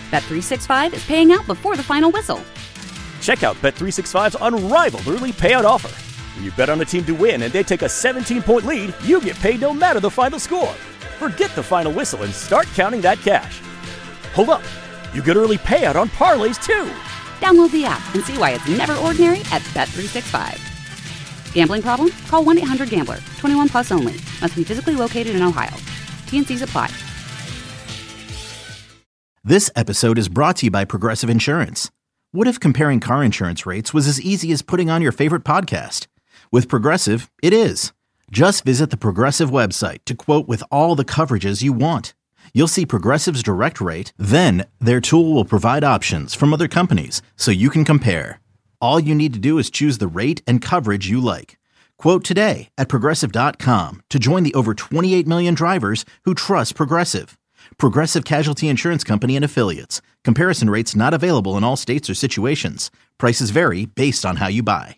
Bet365 is paying out before the final whistle. Check out Bet365's unrivaled early payout offer. When you bet on a team to win and they take a 17-point lead, you get paid no matter the final score. Forget the final whistle and start counting that cash. Hold up. You get early payout on parlays, too. Download the app and see why it's never ordinary at Bet365. Gambling problem? Call 1-800-GAMBLER. 21 plus only. Must be physically located in Ohio. T&Cs apply. This episode is brought to you by Progressive Insurance. What if comparing car insurance rates was as easy as putting on your favorite podcast? With Progressive, it is. Just visit the Progressive website to quote with all the coverages you want. You'll see Progressive's direct rate, then their tool will provide options from other companies so you can compare. All you need to do is choose the rate and coverage you like. Quote today at Progressive.com to join the over 28 million drivers who trust Progressive. Progressive Casualty Insurance Company and Affiliates. Comparison rates not available in all states or situations. Prices vary based on how you buy.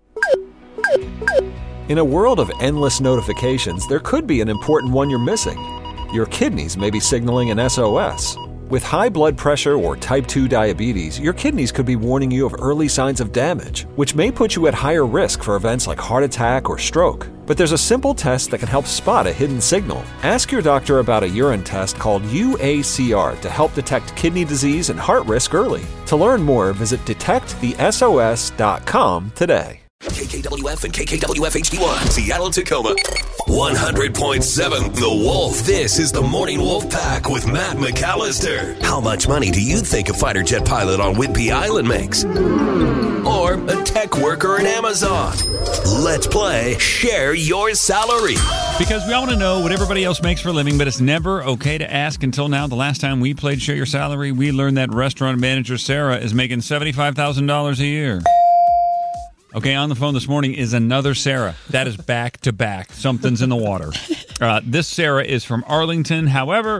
In a world of endless notifications, there could be an important one you're missing. Your kidneys may be signaling an SOS. With high blood pressure or type 2 diabetes, your kidneys could be warning you of early signs of damage, which may put you at higher risk for events like heart attack or stroke. But there's a simple test that can help spot a hidden signal. Ask your doctor about a urine test called UACR to help detect kidney disease and heart risk early. To learn more, visit detectthesos.com today. KKWF and KKWF HD1, Seattle, Tacoma. 100.7 The Wolf. This is the Morning Wolf Pack with Matt McAllister. How much money do you think a fighter jet pilot on Whidbey Island makes? Or a tech worker in Amazon? Let's play Share Your Salary. Because we all want to know what everybody else makes for a living, but it's never okay to ask until now. The last time we played Share Your Salary, we learned that restaurant manager Sarah is making $75,000 a year. Okay, on the phone this morning is another Sarah. That is back to back. Something's in the water. This Sarah is from Arlington. However,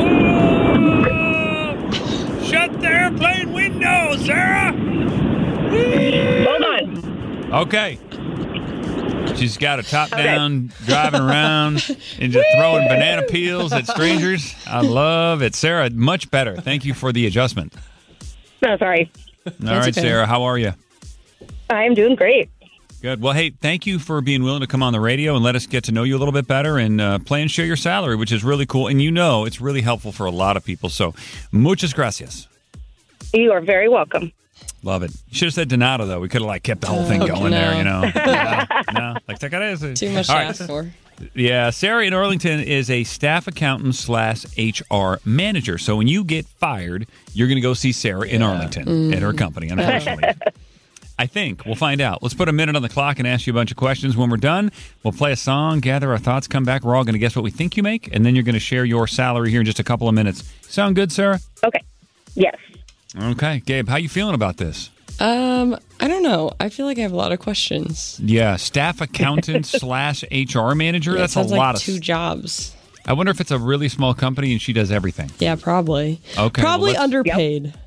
shut the airplane window, Sarah. Hold on. Okay. She's got a top down, driving around and just throwing banana peels at strangers. I love it. Sarah, much better. Thank you for the adjustment. No, sorry. All right, okay. Sarah, how are you? I'm doing great. Good. Well, hey, thank you for being willing to come on the radio and let us get to know you a little bit better and play and share your salary, which is really cool. And you know it's really helpful for a lot of people. So, muchas gracias. You are very welcome. Love it. You should have said Donato, though. We could have kept the whole thing going there, you know. No. Too much to ask for. Yeah, Sarah in Arlington is a staff accountant / HR manager. So when you get fired, you're going to go see Sarah in Arlington at her company, unfortunately. I think. We'll find out. Let's put a minute on the clock and ask you a bunch of questions. When we're done, we'll play a song, gather our thoughts, come back. We're all going to guess what we think you make, and then you're going to share your salary here in just a couple of minutes. Sound good, Sarah? Okay. Yes. Okay. Gabe, how you feeling about this? I don't know. I feel like I have a lot of questions. Yeah, staff accountant / HR manager. Yeah, that's a lot of 2 jobs. I wonder if it's a really small company and she does everything. Yeah, probably. Okay. Probably underpaid. Yep.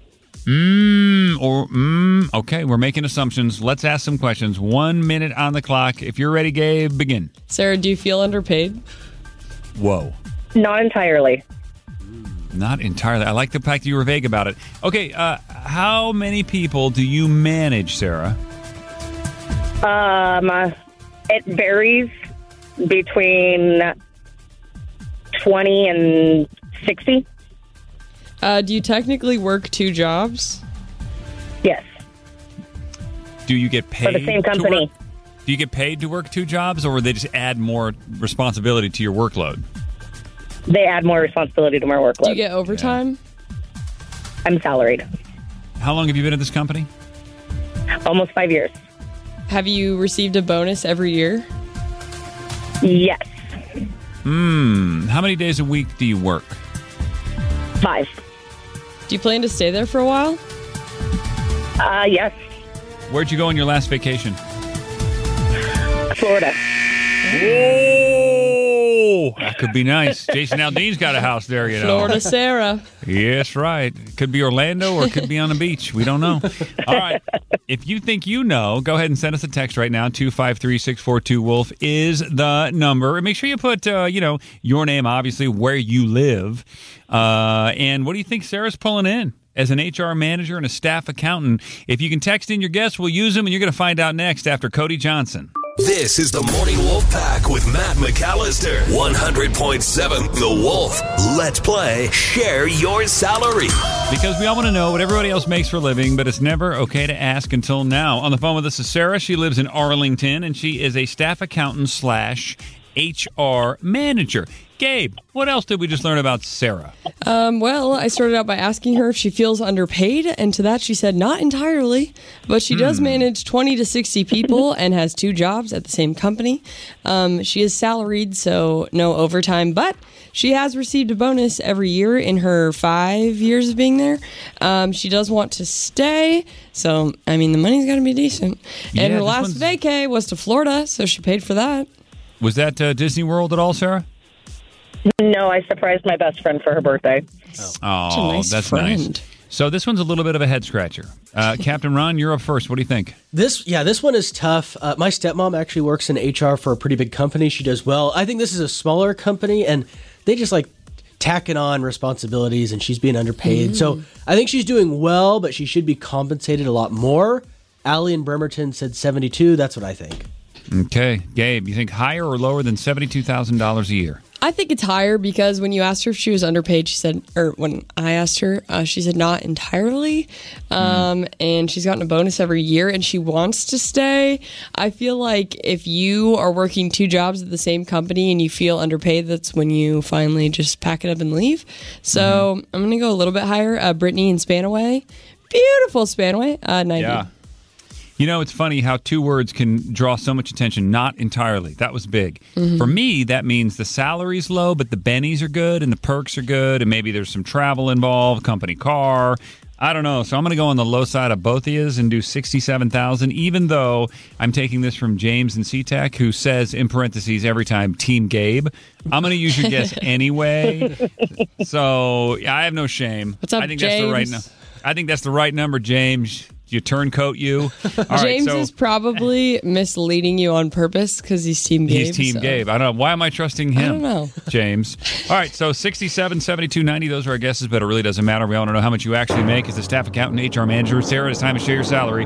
Okay, we're making assumptions. Let's ask some questions. 1 minute on the clock. If you're ready, Gabe, begin. Sarah, do you feel underpaid? Whoa. Not entirely. Not entirely. I like the fact that you were vague about it. Okay, how many people do you manage, Sarah? It varies between 20 and 60. Do you technically work 2 jobs? Yes. Do you get paid for the same company? Do you get paid to work 2 jobs, or they just add more responsibility to your workload? They add more responsibility to my workload. Do you get overtime? I'm salaried. How long have you been at this company? Almost 5 years. Have you received a bonus every year? Yes. How many days a week do you work? 5. Do you plan to stay there for a while? Yes. Where'd you go on your last vacation? Florida. Whoa! That could be nice. Jason Aldean's got a house there, you know. Florida Sarah. Yes, right. It could be Orlando or it could be on the beach. We don't know. All right. If you think you know, go ahead and send us a text right now. 253-642-WOLF is the number. And make sure you put, your name, obviously, where you live. And what do you think Sarah's pulling in? as an HR manager and a staff accountant? If you can text in your guess, we'll use them, and you're going to find out next after Cody Johnson. This is the Morning Wolf Pack with Matt McAllister. 100.7 The Wolf. Let's play Share Your Salary. Because we all want to know what everybody else makes for a living, but it's never okay to ask until now. On the phone with us is Sarah. She lives in Arlington, and she is a staff accountant / HR manager. Gabe, what else did we just learn about Sarah? Well, I started out by asking her if she feels underpaid, and to that she said not entirely, but she does manage 20 to 60 people and has 2 jobs at the same company. She is salaried, so no overtime, but she has received a bonus every year in her 5 years of being there. She does want to stay, so, I mean, the money's got to be decent. And her last vacay was to Florida, so she paid for that. Was that Disney World at all, Sarah? No, I surprised my best friend for her birthday. Oh, nice that's friend. nice. So this one's a little bit of a head scratcher. Captain Ron, you're up first. What do you think? This one is tough. My stepmom actually works in HR for a pretty big company. She does well. I think this is a smaller company, and they just like tacking on responsibilities, and she's being underpaid. So I think she's doing well, but she should be compensated a lot more. Allie in Bremerton said 72. That's what I think. Okay. Gabe, you think higher or lower than $72,000 a year? I think it's higher because when you asked her if she was underpaid, she said, or when I asked her, she said not entirely. And she's gotten a bonus every year and she wants to stay. I feel like if you are working 2 jobs at the same company and you feel underpaid, that's when you finally just pack it up and leave. So I'm going to go a little bit higher. Brittany in Spanaway. Beautiful Spanaway. 90. Yeah. You know, it's funny how 2 words can draw so much attention. Not entirely. That was big. For me, that means the salary's low, but the bennies are good and the perks are good, and maybe there's some travel involved, company car. I don't know. So I'm going to go on the low side of both of yous and do $67,000, even though I'm taking this from James in SeaTac, who says, in parentheses, every time, Team Gabe. I'm going to use your guess anyway. So I have no shame. What's up, James? I think that's the right number, James. You turncoat you. All James right, so is probably misleading you on purpose because he's Team Gabe. he's Team Gabe. I don't know. Why am I trusting him? I don't know. James. All right, so 67, 72, 90, those are our guesses, but it really doesn't matter. We want to know how much you actually make as a staff accountant, HR manager. Sarah, it's time to share your salary.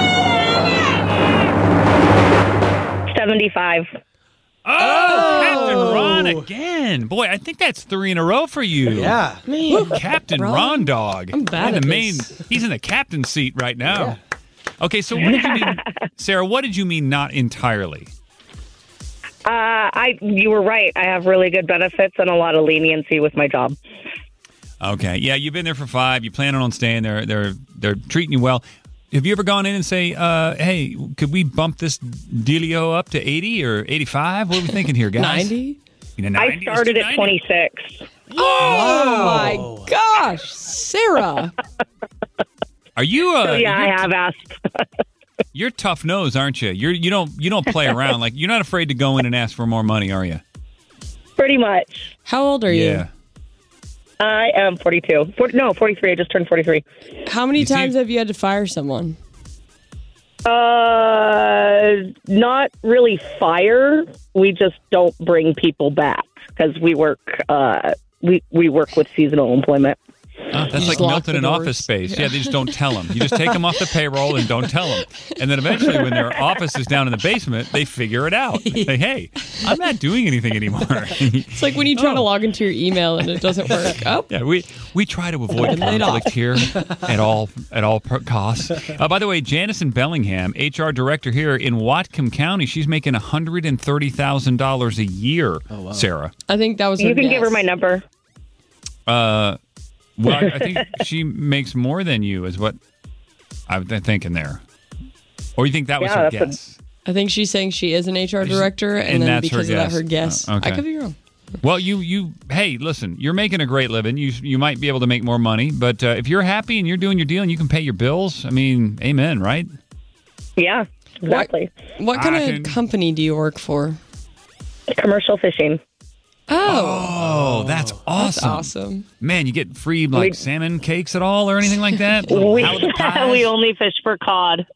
75. Oh, Captain Ron again. Boy, I think that's 3 in a row for you. Yeah. Man, Captain Ron Dog. I'm bad at this. He's in the captain's seat right now. Yeah. Okay, so what did you mean, Sarah, what did you mean not entirely? You were right. I have really good benefits and a lot of leniency with my job. Okay. Yeah, you've been there for 5. You planning on staying there. They're treating you well. Have you ever gone in and say, hey, could we bump this dealio up to 80 or 85? What are we thinking here, guys? 90? 90? I started at 26. Oh, my gosh. Sarah. Are you I have asked. You're tough nose, aren't you? You don't play around. Like, you're not afraid to go in and ask for more money, are you? Pretty much. How old are you? I am 42. 43. I just turned 43. How many times have you had to fire someone? Not really fire. We just don't bring people back because we work we work with seasonal employment. That's like Milton in Office Space. Yeah, they just don't tell them. You just take them off the payroll and don't tell them. And then eventually when their office is down in the basement, they figure it out. They say, hey, I'm not doing anything anymore. It's like when you try to log into your email and it doesn't work. Oh. Yeah, we try to avoid conflict here at all costs. By the way, Janice in Bellingham, HR director here in Whatcom County, she's making $130,000 a year, Sarah. I think that was You can give her my number. Well, I think she makes more than you is what I'm thinking there. Or you think that was her guess? I think she's saying she is an HR director, and then because of that, her guess. Okay. I could be wrong. Well, hey, listen, you're making a great living. You might be able to make more money, but if you're happy and you're doing your deal and you can pay your bills, I mean, amen, right? Yeah, exactly. What kind of company do you work for? Commercial fishing. Oh, that's awesome. That's awesome. Man, you get free salmon cakes at all or anything like that? We only fish for cod.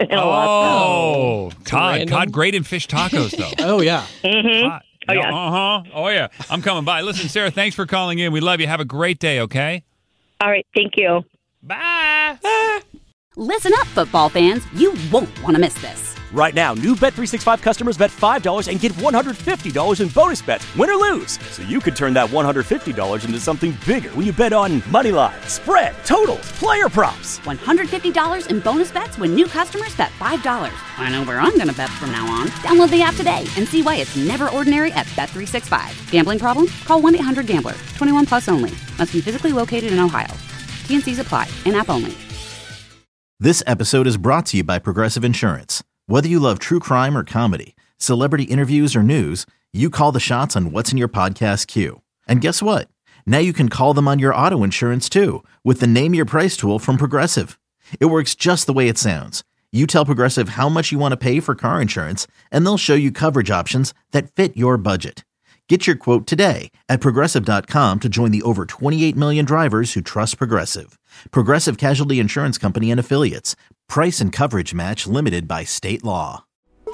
Cod great in fish tacos, though. Oh, yeah. Mm-hmm. Oh, yeah. Oh, yeah. I'm coming by. Listen, Sarah, thanks for calling in. We love you. Have a great day, okay? All right. Thank you. Bye. Listen up, football fans. You won't want to miss this. Right now, new Bet365 customers bet $5 and get $150 in bonus bets, win or lose. So you could turn that $150 into something bigger when you bet on money line, spread, totals, player props. $150 in bonus bets when new customers bet $5. I know where I'm going to bet from now on. Download the app today and see why it's never ordinary at Bet365. Gambling problem? Call 1-800-GAMBLER. 21 plus only. Must be physically located in Ohio. T&Cs apply. In-app only. This episode is brought to you by Progressive Insurance. Whether you love true crime or comedy, celebrity interviews or news, you call the shots on what's in your podcast queue. And guess what? Now you can call them on your auto insurance too with the Name Your Price tool from Progressive. It works just the way it sounds. You tell Progressive how much you want to pay for car insurance, and they'll show you coverage options that fit your budget. Get your quote today at Progressive.com to join the over 28 million drivers who trust Progressive. Progressive Casualty Insurance Company and Affiliates. Price and coverage match limited by state law.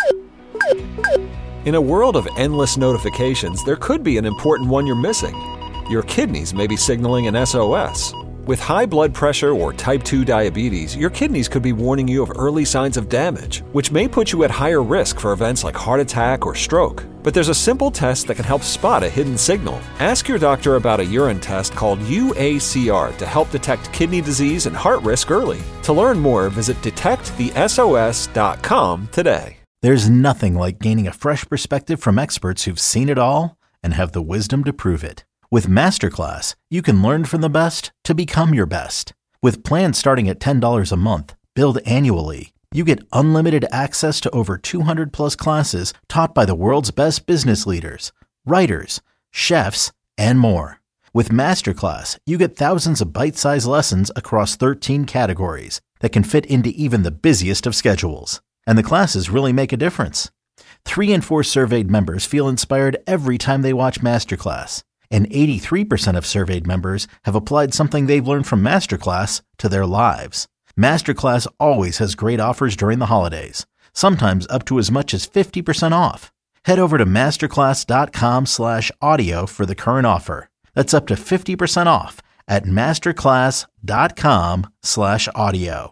In a world of endless notifications, there could be an important one you're missing. Your kidneys may be signaling an SOS. With high blood pressure or type 2 diabetes, your kidneys could be warning you of early signs of damage, which may put you at higher risk for events like heart attack or stroke. But there's a simple test that can help spot a hidden signal. Ask your doctor about a urine test called UACR to help detect kidney disease and heart risk early. To learn more, visit detectthesos.com today. There's nothing like gaining a fresh perspective from experts who've seen it all and have the wisdom to prove it. With Masterclass, you can learn from the best to become your best. With plans starting at $10 a month, billed annually, you get unlimited access to over 200 plus classes taught by the world's best business leaders, writers, chefs, and more. With Masterclass, you get thousands of bite-sized lessons across 13 categories that can fit into even the busiest of schedules. And the classes really make a difference. 3 in 4 surveyed members feel inspired every time they watch Masterclass. And 83% of surveyed members have applied something they've learned from Masterclass to their lives. Masterclass always has great offers during the holidays, sometimes up to as much as 50% off. Head over to masterclass.com/audio for the current offer. That's up to 50% off at masterclass.com/audio.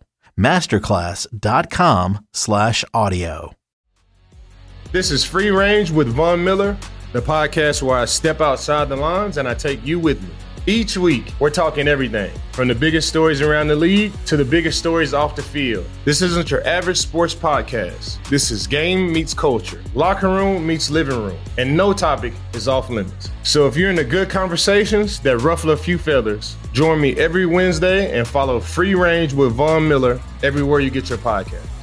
masterclass.com/audio. This is Free Range with Von Miller, the podcast where I step outside the lines and I take you with me. Each week, we're talking everything from the biggest stories around the league to the biggest stories off the field. This isn't your average sports podcast. This is game meets culture, locker room meets living room, and no topic is off limits. So if you're into good conversations that ruffle a few feathers, join me every Wednesday and follow Free Range with Von Miller everywhere you get your podcast.